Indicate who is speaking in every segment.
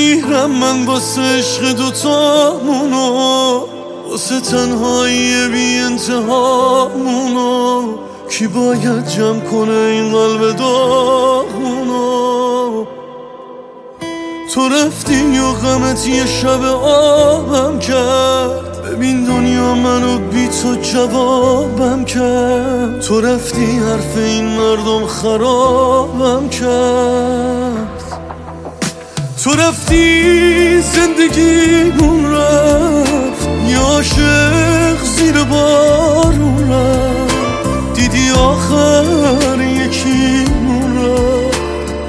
Speaker 1: میمیرم من واسه عشق دوتامونو، واسه تنهایی بی انتهامونو. کی باید جمع کنه این قلب داغونو؟ تو رفتی و غمت یه شب آبم کرد، ببین دنیا منو بی تو جوابم کرد. تو رفتی حرف این مردم خرابم کرد. تو رفتی زندگیمون رفت، یه عاشق زیر بارون رفت. دیدی آخر یکیمون رفت،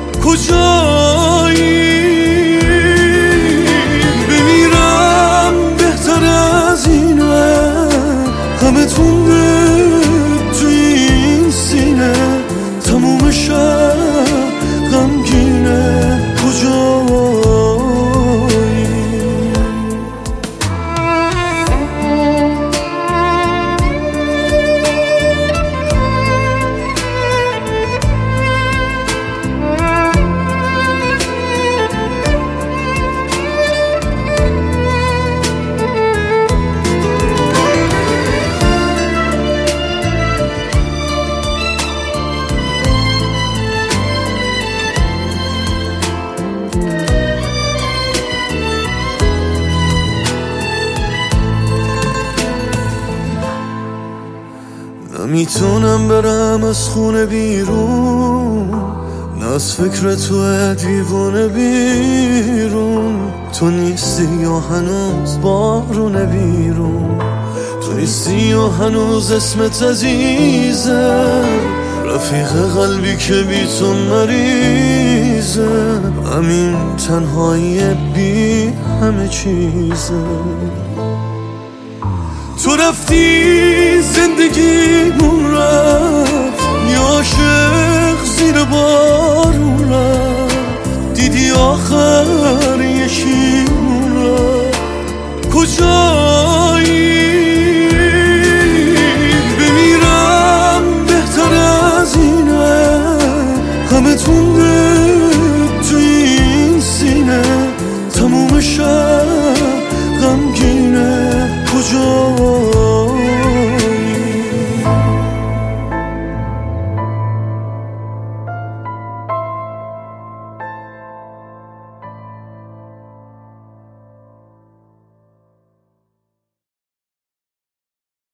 Speaker 1: کجایی؟ بمیرم بهتر از اینه، غمتون تو این سینه، تموم شب غمگینه. کجایی؟ نمیتونم برم از خونه بیرون، نه از فکر تو دیوونه بیرون. تو نیستی یا هنوز بارونه بیرون، تو نیستی یا هنوز اسمت عزیزه. رفیق قلبی که بی تو مریضه، همین تنهایی بی همه چیزه. تو رفتی زندگیمون رفت، یه عاشق زیر بارون رفت. دیدی آخر یکیمون رفت، کجا؟